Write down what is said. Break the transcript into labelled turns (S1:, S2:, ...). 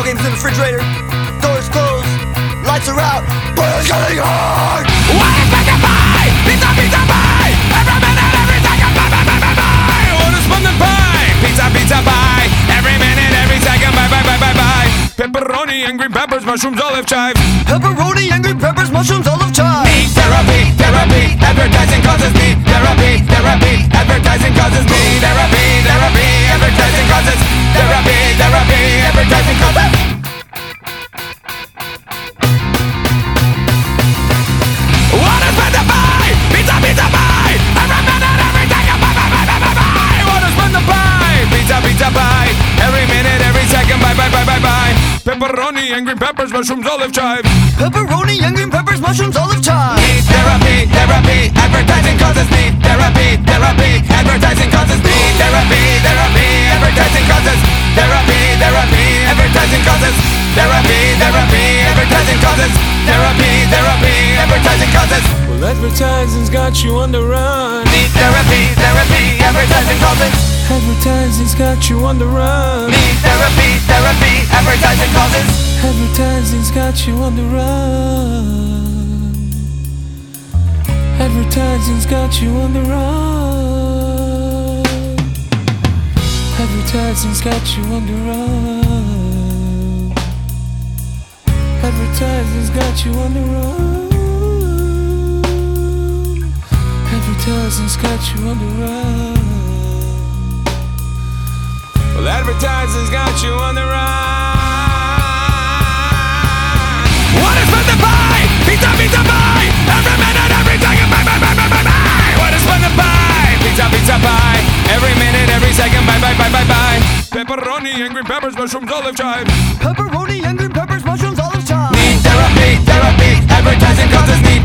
S1: games in the refrigerator, doors closed, lights are out, but it's getting hard.
S2: What is making pie? Pizza, pizza pie. Every minute, every second, bye, bye, bye, bye, bye. What is pumpkin pie? Pizza, pizza pie. Every minute, every second, bye, bye, bye, bye, bye. Pepperoni and green peppers, mushrooms, olive chive.
S1: Pepperoni and green peppers, mushrooms, olive chive.
S2: Me therapy, therapy. Advertising causes me therapy, therapy. Advertising causes me therapy, therapy. Advertising causes therapy, therapy. Advertising causes. What is meant to buy? Pizza, pizza pie. Every minute, every second, bye, bye, bye, bye, bye, bye. What is meant to buy? Pizza, pizza pie. Every minute, every second, bye, bye, bye, bye, bye. Pepperoni and green peppers, mushrooms, olive chive.
S1: Pepperoni and green peppers, mushrooms, olive chive.
S2: Need therapy, therapy. Advertising causes need therapy, therapy. Advertising causes need therapy, therapy. Advertising causes therapy, therapy. Advertising causes therapy, therapy. Advertising causes therapy, therapy. Advertising causes.
S3: Well, advertising's got you on the run.
S2: Need therapy, therapy. Advertising causes.
S3: Advertising's got you on the run.
S2: Need therapy, therapy. Advertising causes.
S3: Advertising's got you on the run. Advertising's got you on the run. Advertising's got you on the run. Advertising's got you on the run. Advertising's got you on the run. Well, advertising's got you on the run.
S2: What is meant to buy? Pizza, pizza pie. Every minute, every second, bye, bye, bye, bye, bye, bye. What is meant to buy? Pizza, pizza pie. Every minute, every second, bye, bye, bye, bye, bye.
S3: Pepperoni and green peppers, mushrooms, olive chive.
S1: Pepperoni and green peppers, mushrooms, olive chive.
S2: Need therapy, therapy. Advertising causes need